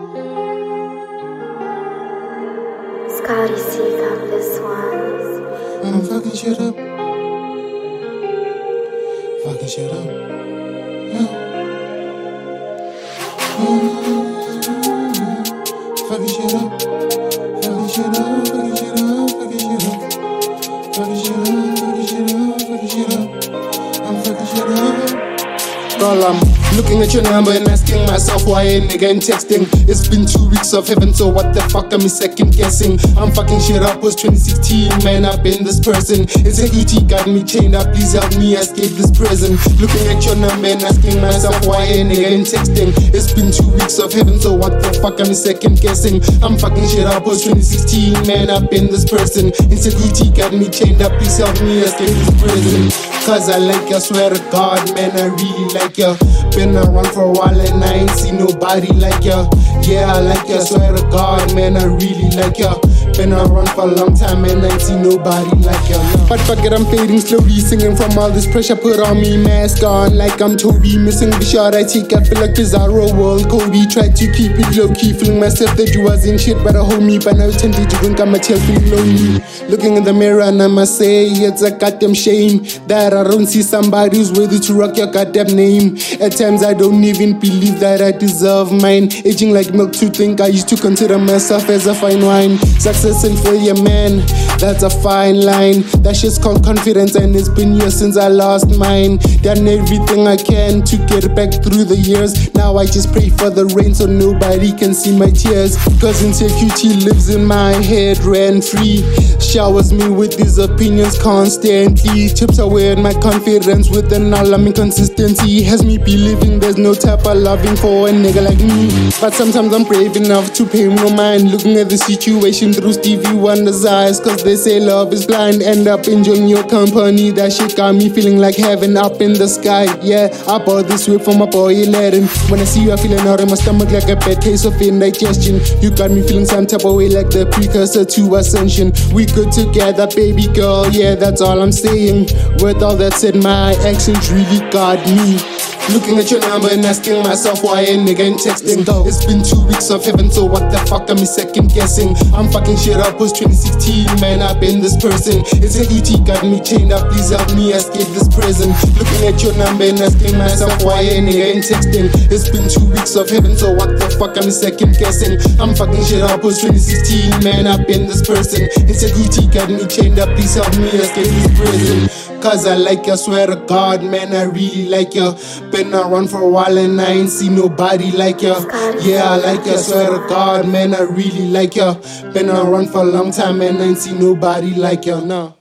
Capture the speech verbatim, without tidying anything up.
Scotty C got this one. I'm fucking shit up. Fucking shit up. Yeah. Mm-hmm. Fucking shit up. Fucking shit up. Fucking shit up. Fucking shit up. Fucking shit up. Fucking shit up. Fucking shit up. I'm fucking shit up. Girl, I'm looking at your number and asking myself why a nigga ain't texting. It's been two weeks of heaven, so what the fuck am I second guessing? I'm fucking shit up, was twenty sixteen, man, I've been this person. Insecurity got me chained up, please help me escape this prison. Looking at your number and asking myself why a nigga ain't texting. It's been two weeks of heaven, so what the fuck am I second guessing? I'm fucking shit up, was twenty sixteen, man, I've been this person. Insecurity got me chained up, please help me escape this prison. Cause I like you, swear to God, man, I really like you. Been around for a while and I ain't seen nobody like ya. Yeah, I like ya, swear to God, man, I really like ya. Been around for a long time and I ain't seen nobody like ya. No. But fuck it, I'm fading slowly, singing from all this pressure put on me. Mask on like I'm Toby, missing the shot I take. I feel like Bizarro World Kobe. Tried to keep it low key, feeling myself that you wasn't shit, but I hold me. But now it's tempted to drink, I'm a tail feeling lonely. Looking in the mirror and I must say it's a goddamn shame that I don't see somebody who's worthy to rock your goddamn name. At times I don't even believe that I deserve mine. Aging like milk to think I used to consider myself as a fine wine. Success and failure, man, that's a fine line. That shit's called confidence and it's been years since I lost mine. Done everything I can to get back through the years. Now I just pray for the rain so nobody can see my tears. Cause insecurity lives in my head rent free. Showers me with these opinions constantly. Chips away at my confidence with an alarming consistency. Has me believing there's no type of loving for a nigga like me. But sometimes I'm brave enough to pay no mind. Looking at the situation through Stevie Wonder's eyes. Cause they say love is blind. End up enjoying your company. That shit got me feeling like heaven up in the sky. Yeah, I bought this whip from my boy Aladdin. When I see you I feeling out in my stomach like a bad case of indigestion. You got me feeling some type of way like the precursor to ascension. We good together baby girl, yeah, that's all I'm saying. With all that said, my actions really got me. Looking at your number and asking myself why a nigga ain't texting. It's been two weeks of heaven, so what the fuck am I second guessing? I'm fucking shit up, was twenty sixteen, man, I've been this person. Insecurity got me chained up, please help me escape this prison. Looking at your number and asking myself why a nigga ain't texting. It's been two weeks of heaven, so what the fuck am I second guessing? I'm fucking shit up, was twenty sixteen, man, I've been this person. Insecurity got me chained up, please help me escape this prison. Cause I like you, swear to God, man, I really like you. Been around for a while and I ain't seen nobody like you. Yeah, I like you, swear to God, man, I really like you. Been around for a long time and I ain't seen nobody like you, no.